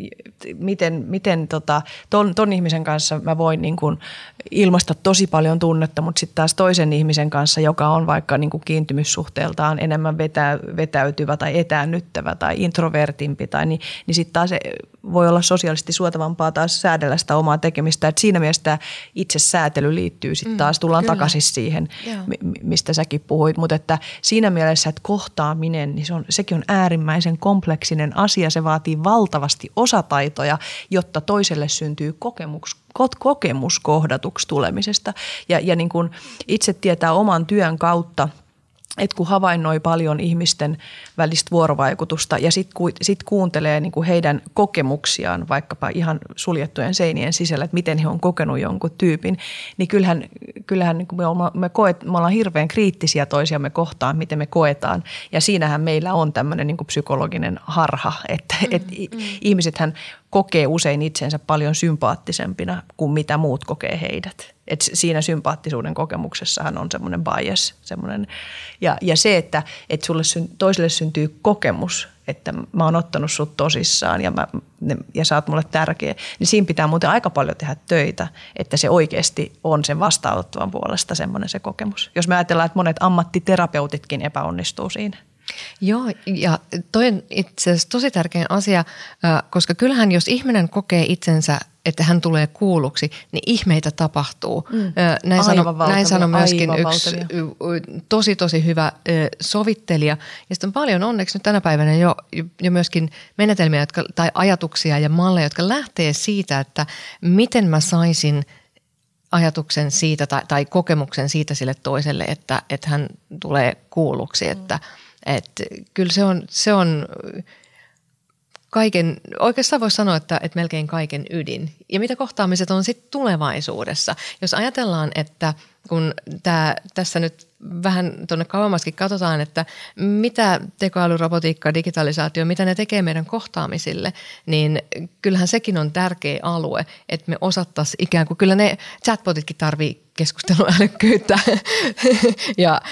miten ton ihmisen kanssa mä voin niin kuin ilmaista tosi paljon tunnetta, mutta sitten taas toisen ihmisen kanssa, joka on vaikka niin kuin kiintymyssuhteeltaan enemmän vetäytyvä tai etäännyttävä tai introvertimpi, niin sitten taas voi olla sosiaalisesti suotavampaa taas säädellä sitä omaa tekemistä. Et siinä mielessä itse säätely liittyy sitten taas, tullaan takaisin siihen, mistä säkin puhuit, mutta että siinä mielessä, että kohtaaminen, niin sekin on äärimmäisen kompleksinen asia, se vaatii valtavasti osataitoja, jotta toiselle syntyy kokemus kohdatuksi tulemisesta ja niin kuin itse tietää oman työn kautta, että kun havainnoi paljon ihmisten välistä vuorovaikutusta ja sit kuuntelee niin kuin heidän kokemuksiaan vaikkapa ihan suljettujen seinien sisällä, että miten he on kokenut jonkun tyypin, niin kyllähän niin kuin me ollaan hirveän kriittisiä toisiamme kohtaan, miten me koetaan. Ja siinähän meillä on tämmöinen niin kuin psykologinen harha, että ihmisethän kokee usein itsensä paljon sympaattisempina kuin mitä muut kokee heidät. Et siinä sympaattisuuden kokemuksessahan on semmoinen bias. Ja se, että toiselle syntyy kokemus, että mä oon ottanut sut tosissaan ja sä oot mulle tärkeä, niin siinä pitää muuten aika paljon tehdä töitä, että se oikeasti on sen vastaanottavan puolesta semmoinen se kokemus. Jos me ajatellaan, että monet ammattiterapeutitkin epäonnistuu siinä. Joo, ja toi on itse asiassa tosi tärkeä asia, koska kyllähän jos ihminen kokee itsensä, että hän tulee kuulluksi, niin ihmeitä tapahtuu. Näin sano myöskin yksi tosi hyvä sovittelija. Ja sitten on paljon onneksi nyt tänä päivänä jo myöskin menetelmiä tai ajatuksia ja malleja, jotka lähtee siitä, että miten mä saisin ajatuksen siitä tai kokemuksen siitä sille toiselle, että hän tulee kuulluksi. Että kyllä se on kaiken, oikeastaan voisi sanoa, että melkein kaiken ydin. Ja mitä kohtaamiset on sitten tulevaisuudessa? Jos ajatellaan, että kun tässä nyt vähän tuonne kauemmaskin katsotaan, että mitä tekoäly, robotiikka, digitalisaatio, mitä ne tekee meidän kohtaamisille, niin kyllähän sekin on tärkeä alue, että me osattaisiin ikään kuin, kyllä ne chatbotitkin tarvii keskusteluälykkyyttä ja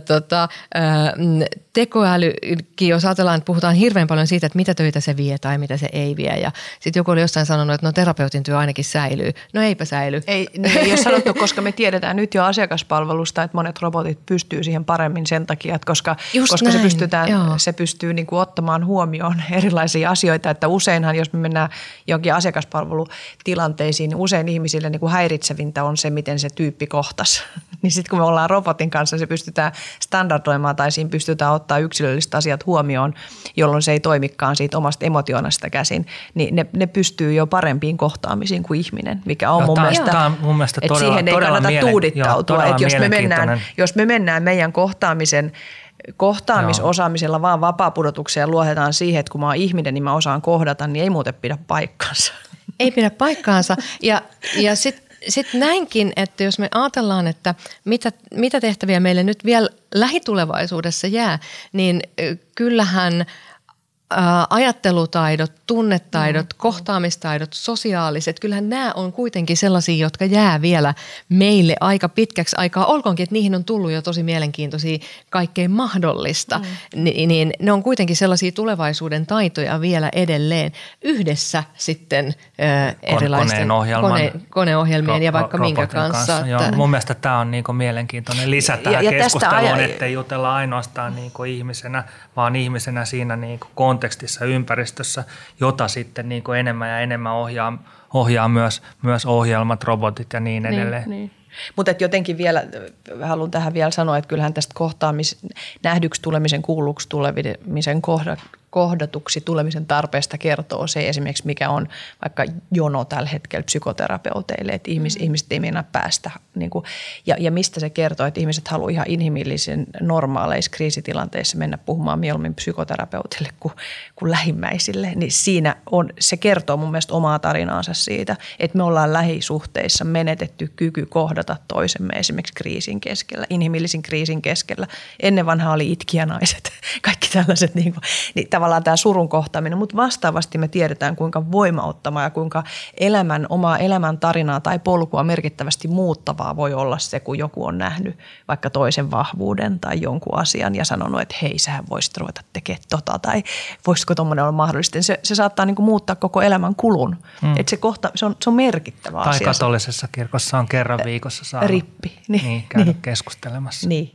tekoälykin, jos ajatellaan, että puhutaan hirveän paljon siitä, että mitä töitä se vie tai mitä se ei vie. Ja sitten joku oli jossain sanonut, että no terapeutin työ ainakin säilyy. No eipä säily. Ei ole sanottu, koska me tiedetään nyt jo asiakaspalvelusta, että monet robotit pystyy siihen paremmin sen takia, että koska se pystyy niin kuin ottamaan huomioon erilaisia asioita, että useinhan, jos me mennään johonkin asiakaspalvelutilanteisiin, niin usein ihmisille niin kuin häiritsevintä on se, miten se tyyppi kohtasi. Niin sitten kun me ollaan robotin kanssa, se pystytään standardoimaan tai siinä pystytään ottaa yksilölliset asiat huomioon, jolloin se ei toimikaan siitä omasta emotionasta käsin, niin ne pystyy jo parempiin kohtaamisiin kuin ihminen, mikä on mun mielestä, että siihen ei kannata tuudittautua. Että jos me mennään meidän kohtaamisosaamisella vaan vapaapudotukseen ja luotetaan siihen, että kun mä oon ihminen, niin mä osaan kohdata, niin ei muuten pidä paikkaansa. Ei pidä paikkaansa. Ja sitten näinkin, että jos me ajatellaan, että mitä tehtäviä meille nyt vielä lähitulevaisuudessa jää, niin kyllähän ajattelutaidot, tunnetaidot, kohtaamistaidot, sosiaaliset, kyllähän nämä on kuitenkin sellaisia, jotka jää vielä meille aika pitkäksi aikaa. Olkoonkin, että niihin on tullut jo tosi mielenkiintoisia kaikkein mahdollista, niin ne on kuitenkin sellaisia tulevaisuuden taitoja vielä edelleen yhdessä sitten erilaisten koneohjelmien ja vaikka minkä kanssa. Joo, mun mielestä tämä on niinku mielenkiintoinen lisä tähän keskusteluun, ettei jutella ainoastaan niinku ihmisenä, vaan ihmisenä siinä niinku kontekstissa, ympäristössä, jota sitten niin kuin enemmän ja enemmän ohjaa myös ohjelmat, robotit ja niin edelleen. Niin. Mutta jotenkin vielä, haluan tähän vielä sanoa, että kyllähän tästä nähdyksi tulemisen, kuulluksi tulemisen kohdatuksi tulemisen tarpeesta kertoo se esimerkiksi, mikä on vaikka jono tällä hetkellä psykoterapeuteille, että ihmiset ei mennä päästä. Niin kuin, ja mistä se kertoo, että ihmiset haluaa ihan inhimillisen normaaleissa kriisitilanteissa mennä puhumaan mieluummin psykoterapeutille kuin lähimmäisille. Niin siinä se kertoo mun mielestä omaa tarinaansa siitä, että me ollaan lähisuhteissa menetetty kyky kohdata toisemme esimerkiksi kriisin keskellä, inhimillisen kriisin keskellä. Ennen vanhaa oli itkijänaiset, kaikki tällaiset niin tavallaan tämä surun kohtaaminen, mutta vastaavasti me tiedetään, kuinka voimauttama ja kuinka omaa elämän tarinaa tai polkua merkittävästi muuttavaa voi olla se, kun joku on nähnyt vaikka toisen vahvuuden tai jonkun asian ja sanonut, että hei, sähän voisit ruveta tekemään tai voisiko tuommoinen olla mahdollista. Se saattaa niin kuin muuttaa koko elämän kulun. Että se on merkittävä asia. Tai katolisessa kirkossa on kerran viikossa saanut rippi. Käydä keskustelemassa. Niin.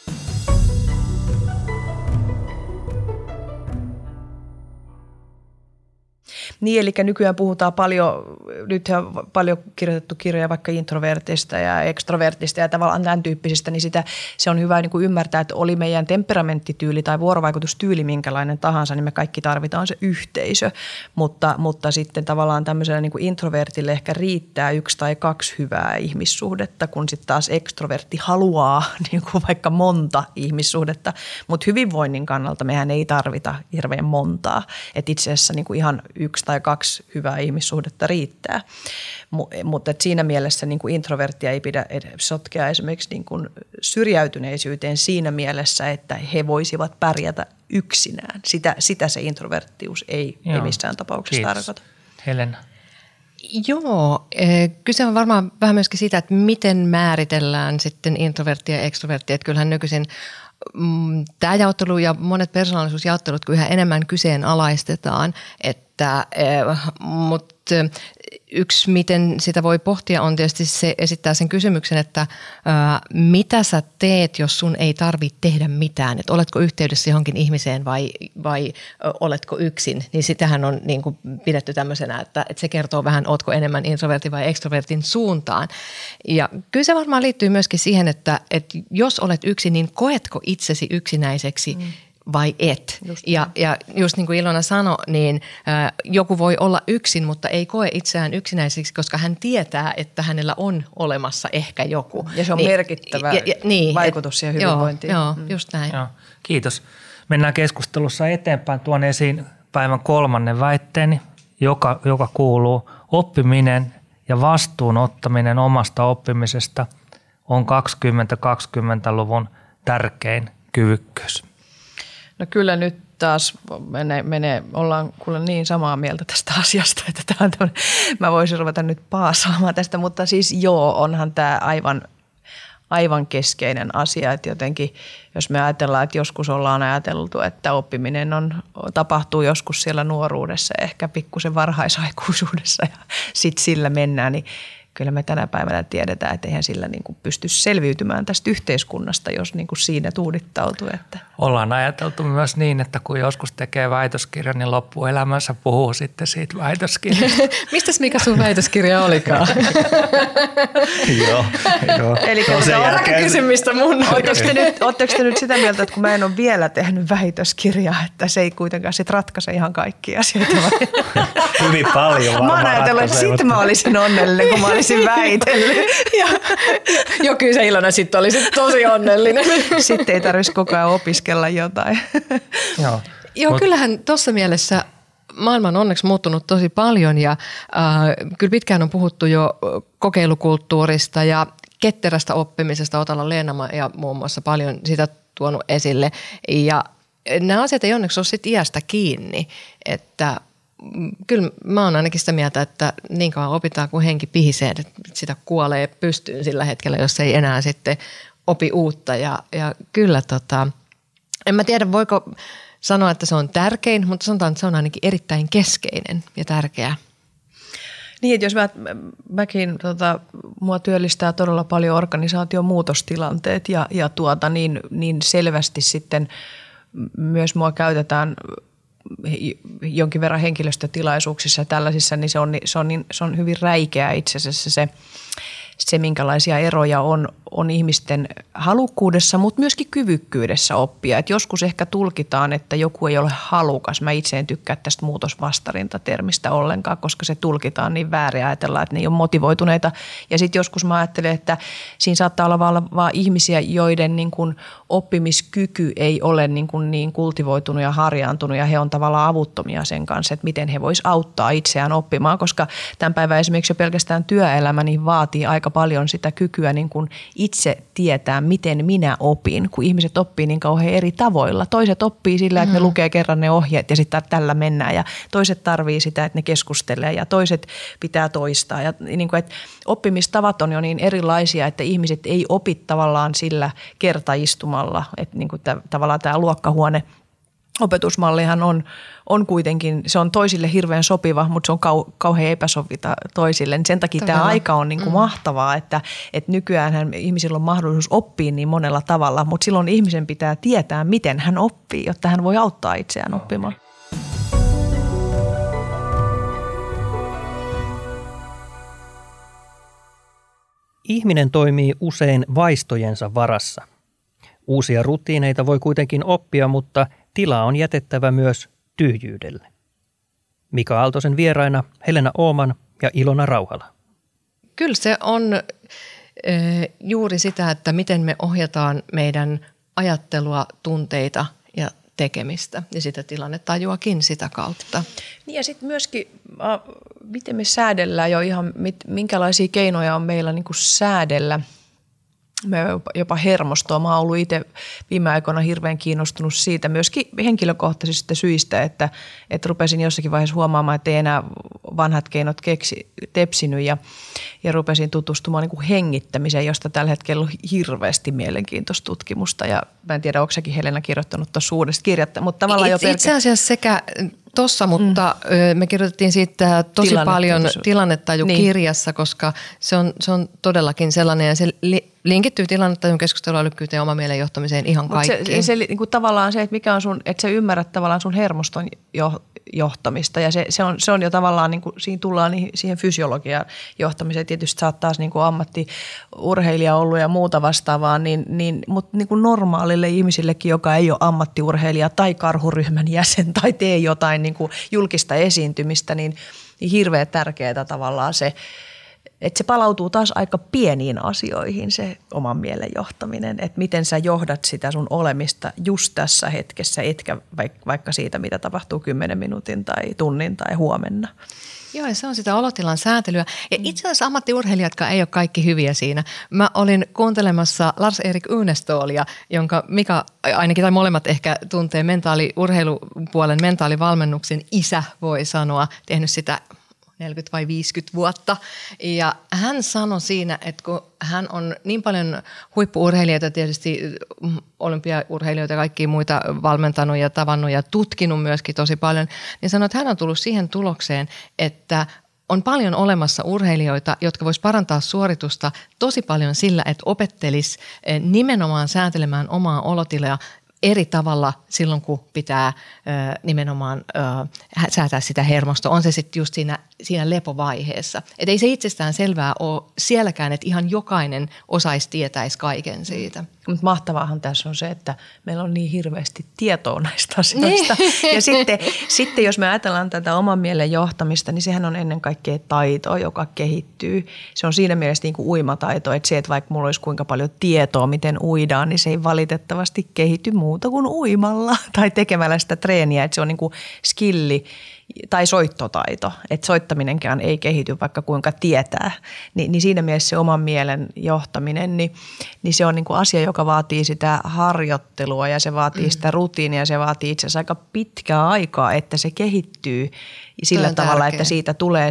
Niin, eli nykyään puhutaan nythän on paljon kirjoitettu kirjoja vaikka introvertista ja extrovertista ja tavallaan tämän tyyppisistä, niin se on hyvä niin kuin ymmärtää, että oli meidän temperamenttityyli tai vuorovaikutustyyli minkälainen tahansa, niin me kaikki tarvitaan se yhteisö, mutta sitten tavallaan tämmöisellä niin kuin introvertille ehkä riittää 1 tai 2 hyvää ihmissuhdetta, kun sitten taas extrovertti haluaa niin kuin vaikka monta ihmissuhdetta, mutta hyvinvoinnin kannalta mehän ei tarvita hirveän montaa, että itse asiassa niin kuin ihan 1 tai 2 hyvää ihmissuhdetta riittää, mutta siinä mielessä niin kuin introverttia ei pidä sotkea esimerkiksi niin kuin syrjäytyneisyyteen siinä mielessä, että he voisivat pärjätä yksinään. Sitä se introverttius ei missään tapauksessa tarkoita. Helena. Joo, kyse on varmaan vähän myöskin siitä, että miten määritellään sitten introverttia ja extroverttia, että kyllähän nykyisin tämä jaottelu ja monet persoonallisuusjaottelut kun yhä enemmän kyseenalaistetaan, mutta yksi, miten sitä voi pohtia, on tietysti se esittää sen kysymyksen, että mitä sä teet, jos sun ei tarvitse tehdä mitään, että oletko yhteydessä johonkin ihmiseen vai oletko yksin, niin sitähän on niin kuin pidetty tämmöisenä, että se kertoo vähän, ootko enemmän introvertin vai extrovertin suuntaan. Ja kyllä se varmaan liittyy myöskin siihen, että jos olet yksin, niin koetko itsesi yksinäiseksi vai et. Ja just niin kuin Ilona sanoi, niin joku voi olla yksin, mutta ei koe itseään yksinäiseksi, koska hän tietää, että hänellä on olemassa ehkä joku. Ja se on merkittävä vaikutus siihen hyvinvointiin. Joo, just näin. Joo, kiitos. Mennään keskustelussa eteenpäin. Tuon esiin päivän 3. väitteeni, joka kuuluu: oppiminen ja vastuun ottaminen omasta oppimisesta on 2020-luvun tärkein kyvykkyys. No kyllä nyt taas ollaan kuule niin samaa mieltä tästä asiasta, että mä voisin ruveta nyt paasaamaan tästä, mutta siis onhan tämä aivan keskeinen asia, että jotenkin jos me ajatellaan, että joskus ollaan ajateltu, että oppiminen tapahtuu joskus siellä nuoruudessa, ehkä pikkusen varhaisaikuisuudessa ja sitten sillä mennään, niin kyllä me tänä päivänä tiedetään, että eihän sillä niin kuin pysty selviytymään tästä yhteiskunnasta, jos niin kuin siinä tuudittautuu. Että. Ollaan ajateltu myös niin, että kun joskus tekee väitöskirjan, niin loppuelämänsä puhuu sitten siitä väitöskirjasta. Mistäs mikä sun väitöskirja olikaan? Joo. Eli se on kysymistä mun. Oletteko te nyt sitä mieltä, että kun mä en ole vielä tehnyt väitöskirjaa, että se ei kuitenkaan sit ratkaise ihan kaikkia asioita? Hyvin paljon varmaan. Mä oon ajatellut, että sit mä olisin onnellinen, kun mä olisin väitellyt. Joo, kyllä se Ilona sitten oli tosi onnellinen. Sitten ei tarvitsisi koko ajan opiskella jotain. Joo, kyllähän tuossa mielessä maailma on onneksi muuttunut tosi paljon ja kyllä pitkään on puhuttu jo kokeilukulttuurista ja ketterästä oppimisesta. Otala Leenama ja muun muassa paljon sitä tuonut esille. Ja nämä asiat ei onneksi ole sit iästä kiinni, että kyllä mä oon ainakin sitä mieltä, että niin kauan opitaan kuin henki pihisee, että sitä kuolee pystyyn sillä hetkellä, jos ei enää sitten opi uutta. Ja kyllä en mä tiedä voiko sanoa, että se on tärkein, mutta sanotaan, että se on ainakin erittäin keskeinen ja tärkeä. Niin, että jos mua työllistää todella paljon organisaation muutostilanteet ja niin selvästi sitten myös mua käytetään jonkin verran henkilöstötilaisuuksissa ja tällaisissa, niin se on hyvin räikeä itse asiassa se, minkälaisia eroja on ihmisten halukkuudessa, mutta myöskin kyvykkyydessä oppia. Et joskus ehkä tulkitaan, että joku ei ole halukas. Mä itse en tykkää tästä muutosvastarintatermistä ollenkaan, koska se tulkitaan niin väärin. Ajatellaan, että ne ei ole motivoituneita. Ja sitten joskus mä ajattelen, että siinä saattaa olla vaan ihmisiä, joiden niin kuin oppimiskyky ei ole niin kultivoitunut ja harjaantunut, ja he on tavallaan avuttomia sen kanssa, että miten he vois auttaa itseään oppimaan, koska tämän päivän esimerkiksi jo pelkästään työelämä niin vaatii aika paljon sitä kykyä niin kuin itse tietää, miten minä opin, kun ihmiset oppii niin kauhean eri tavoilla. Toiset oppii sillä, että ne lukee kerran ne ohjeet ja sitten tällä mennään, ja toiset tarvii sitä, että ne keskustelee, ja toiset pitää toistaa. Ja niin kuin, että oppimistavat on jo niin erilaisia, että ihmiset ei opi tavallaan sillä kertaistumalla, että niin kuin tavallaan tämä luokkahuone opetusmallihan on kuitenkin, se on toisille hirveän sopiva, mutta se on kauhean epäsopita toisille. Sen takia tämä aika on niin kuin mahtavaa, että nykyään ihmisillä on mahdollisuus oppia niin monella tavalla, mutta silloin ihmisen pitää tietää, miten hän oppii, jotta hän voi auttaa itseään oppimaan. Ihminen toimii usein vaistojensa varassa. Uusia rutiineita voi kuitenkin oppia, mutta tilaa on jätettävä myös tyhjyydelle. Mika Aaltosen vieraina Helena Ooman ja Ilona Rauhala. Kyllä se on juuri sitä, että miten me ohjataan meidän ajattelua, tunteita ja tekemistä ja sitä tilannetajuakin sitä kautta. Niin ja sitten myöskin, miten me säädellään jo ihan, minkälaisia keinoja on meillä niin kuin säädellä. Me jopa hermostoa. Mä oon ollut itse viime aikoina hirveän kiinnostunut siitä myöskin henkilökohtaisista syistä, että rupesin jossakin vaiheessa huomaamaan, että ei enää vanhat keinot tepsinyt ja rupesin tutustumaan niin kuin hengittämiseen, josta tällä hetkellä on hirveästi mielenkiintoista tutkimusta. Ja mä en tiedä, onko säkin Helena kirjoittanut tuossa uudesta kirjasta, mutta tavallaan itse asiassa sekä tossa, mutta me kirjoitettiin siitä tosi paljon tilannetajukirjassa, koska se on todellakin sellainen, ja se linkittyy tilannetajun keskusteluälykkyyteen ja oman mielen johtamiseen ihan kaikkiin. Se niin kuin tavallaan se, että mikä on että sä ymmärrät tavallaan sun hermoston johtamista, ja se on jo tavallaan, niin kuin, siinä tullaan siihen fysiologian johtamiseen. Tietysti sä oot taas niin kuin ammattiurheilija ollut ja muuta vastaavaa, mutta niin kuin normaalille ihmisillekin, joka ei ole ammattiurheilija tai karhuryhmän jäsen tai tee jotain niin kuin julkista esiintymistä, niin hirveän tärkeää tavallaan se, että se palautuu taas aika pieniin asioihin se oman mielen johtaminen, että miten sä johdat sitä sun olemista just tässä hetkessä, etkä vaikka siitä, mitä tapahtuu 10 minuutin tai tunnin tai huomenna. Joo, ja se on sitä olotilan säätelyä. Ja itse asiassa ammattiurheilijatkaan ei ole kaikki hyviä siinä. Mä olin kuuntelemassa Lars-Erik Unestålia, jonka Mika ainakin tai molemmat ehkä tuntee urheilupuolen mentaalivalmennuksen isä, voi sanoa, tehnyt sitä 40 vai 50 vuotta. Ja hän sanoi siinä, että kun hän on niin paljon huippu-urheilijoita, tietysti olympiaurheilijoita ja kaikkia muita valmentanut ja tavannut ja tutkinut myöskin tosi paljon, niin sanoi, että hän on tullut siihen tulokseen, että on paljon olemassa urheilijoita, jotka vois parantaa suoritusta tosi paljon sillä, että opettelisi nimenomaan sääntelemään omaa olotilaa eri tavalla silloin, kun pitää nimenomaan säätää sitä hermostoa. On se sitten just siinä lepovaiheessa. Että ei se itsestään selvää ole sielläkään, että ihan jokainen osaisi tietäisi kaiken siitä. Mutta mahtavaahan tässä on se, että meillä on niin hirveästi tietoa näistä asioista. Niin. Ja sitten jos me ajatellaan tätä oman mielen johtamista, niin sehän on ennen kaikkea taito, joka kehittyy. Se on siinä mielessä niin kuin uimataito, että se, että vaikka mulla olisi kuinka paljon tietoa, miten uidaan, niin se ei valitettavasti kehity muuta kuin uimalla tai tekemällä sitä treeniä. Että se on niin kuin skilli tai soittotaito, että soittaminenkään ei kehity vaikka kuinka tietää, niin siinä mielessä se oman mielen johtaminen, niin se on niin kuin asia, joka vaatii sitä harjoittelua ja se vaatii sitä rutiinia ja se vaatii itse asiassa aika pitkää aikaa, että se kehittyy sillä tavalla, tärkeä, että siitä tulee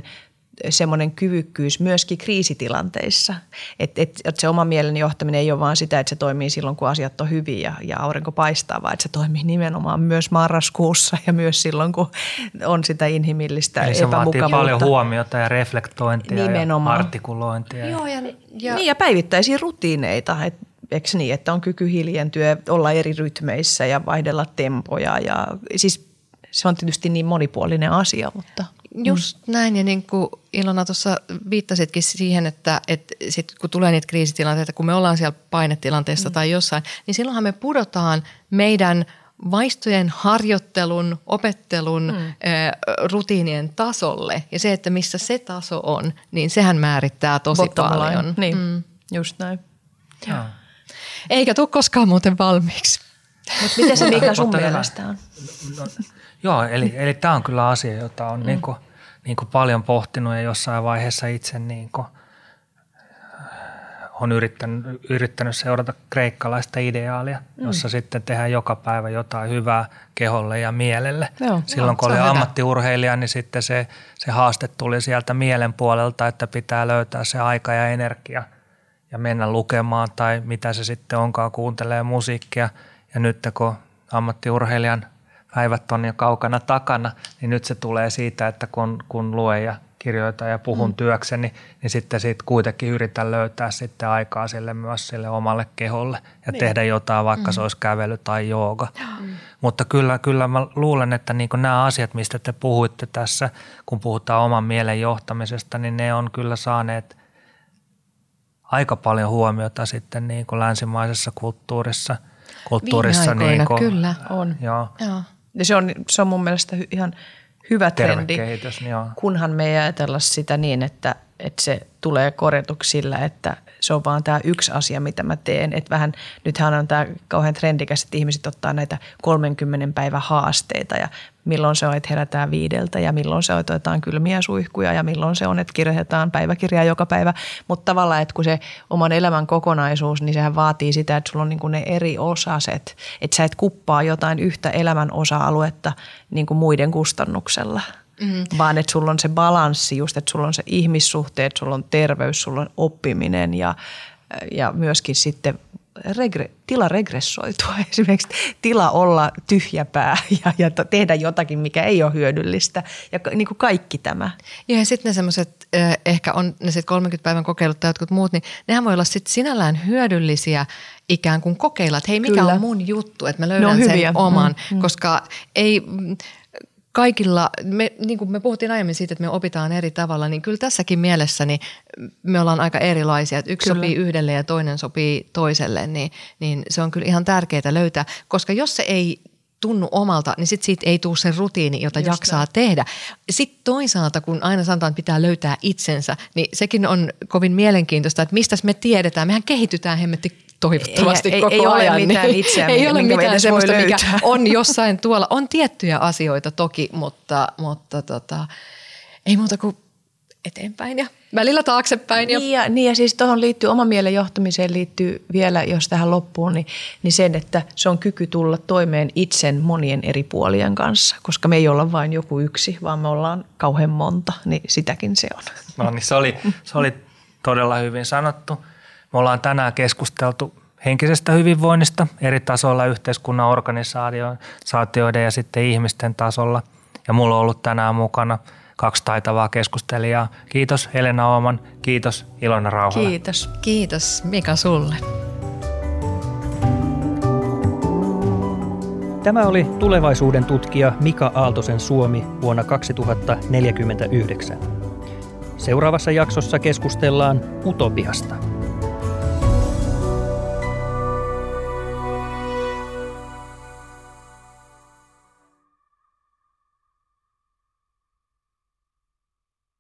semmoinen kyvykkyys myöskin kriisitilanteissa. Että se oman mielen johtaminen ei ole vaan sitä, että se toimii silloin, kun asiat on hyviä ja aurinko paistaa, vaan että se toimii nimenomaan myös marraskuussa ja myös silloin, kun on sitä inhimillistä epämukavuutta. Eli se vaatii paljon huomiota ja reflektointia nimenomaan, ja artikulointia. Joo, ja päivittäisiä rutiineita, eikö niin, että on kyky hiljentyä, olla eri rytmeissä ja vaihdella tempoja. Ja, siis se on tietysti niin monipuolinen asia, mutta just näin, ja niin kuin Ilona tuossa viittasitkin siihen, että sit kun tulee niitä kriisitilanteita, kun me ollaan siellä painetilanteessa tai jossain, niin silloinhan me pudotaan meidän vaistojen harjoittelun, opettelun, rutiinien tasolle. Ja se, että missä se taso on, niin sehän määrittää tosi paljon. Niin, just näin. Joo. Eikä tule koskaan muuten valmiiksi. Mutta miten se Mika sun mielestä on? Joo, eli tämä on kyllä asia, jota on niinku paljon pohtinut ja jossain vaiheessa itse on yrittänyt seurata kreikkalaista ideaalia, jossa sitten tehdään joka päivä jotain hyvää keholle ja mielelle. Silloin kun oli ammattiurheilija, niin sitten se haaste tuli sieltä mielen puolelta, että pitää löytää se aika ja energia ja mennä lukemaan tai mitä se sitten onkaan, kuuntelee musiikkia. Ja nyt kun ammattiurheilijan päivät on jo kaukana takana, niin nyt se tulee siitä, että kun luen ja kirjoitan ja puhun työkseni, niin sitten siitä kuitenkin yritän löytää sitten aikaa sille myös sille omalle keholle ja tehdä jotain, vaikka se olisi kävely tai jooga. Mutta kyllä mä luulen, että niin kuin nämä asiat, mistä te puhuitte tässä, kun puhutaan oman mielen johtamisesta, niin ne on kyllä saaneet aika paljon huomiota sitten niin kuin länsimaisessa kulttuurissa. Viime aikoina kyllä on. Joo. Ja se on mun mielestä ihan hyvä trendi, kehitys, kunhan me ei ajatella sitä niin, että se tulee korjatuksi sillä, että se on vaan tämä yksi asia, mitä mä teen. Että vähän, nythän on tämä kauhean trendikäs, että ihmiset ottaa näitä 30 päivän haasteita ja milloin se on, että herätään 5 ja milloin se on, että otetaan kylmiä suihkuja ja milloin se on, että kirjoitetaan päiväkirjaa joka päivä. Mutta tavallaan, että kun se oman elämän kokonaisuus, niin sehän vaatii sitä, että sulla on niin kuin ne eri osaset. Että sä et kuppaa jotain yhtä elämän osa-aluetta niin kuin muiden kustannuksella. Vaan että sulla on se balanssi just, että sulla on se ihmissuhteet, sulla on terveys, sulla on oppiminen ja myöskin sitten tila regressoitua. Esimerkiksi tila olla tyhjäpää ja tehdä jotakin, mikä ei ole hyödyllistä ja niin kuin kaikki tämä. Ja sitten ne semmoiset, ehkä on ne sitten 30 päivän kokeilut tai jotkut muut, niin nehän voi olla sitten sinällään hyödyllisiä ikään kuin kokeilla, että hei mikä on mun juttu, että mä löydän sen oman, koska ei kaikilla, niin kuin me puhuttiin aiemmin siitä, että me opitaan eri tavalla, niin kyllä tässäkin mielessä niin me ollaan aika erilaisia. Että yksi sopii yhdelle ja toinen sopii toiselle, niin se on kyllä ihan tärkeää löytää. Koska jos se ei tunnu omalta, niin sitten siitä ei tule se rutiini, jota just jaksaa tehdä. Sitten toisaalta, kun aina sanotaan, että pitää löytää itsensä, niin sekin on kovin mielenkiintoista, että mistä me tiedetään. Mehän kehitytään hemmetti toivottavasti koko ajan. Ei ole mitään itseä, ei ole mitään semmoista, mikä on jossain tuolla. On tiettyjä asioita toki, mutta ei muuta kuin eteenpäin ja välillä taaksepäin. Niin ja siis tuohon liittyy, oman mielen johtamiseen liittyy vielä, jos tähän loppuun, niin sen, että se on kyky tulla toimeen itsen monien eri puolien kanssa. Koska me ei olla vain joku yksi, vaan me ollaan kauhean monta, niin sitäkin se on. No niin, se oli todella hyvin sanottu. Me ollaan tänään keskusteltu henkisestä hyvinvoinnista eri tasoilla, yhteiskunnan organisaatioiden ja sitten ihmisten tasolla. Ja mulla on ollut tänään mukana 2 taitavaa keskustelijaa. Kiitos Helena Ooman, kiitos Ilona Rauhala. Kiitos. Kiitos Mika sulle. Tämä oli tulevaisuuden tutkija Mika Aaltosen Suomi vuonna 2049. Seuraavassa jaksossa keskustellaan utopiasta.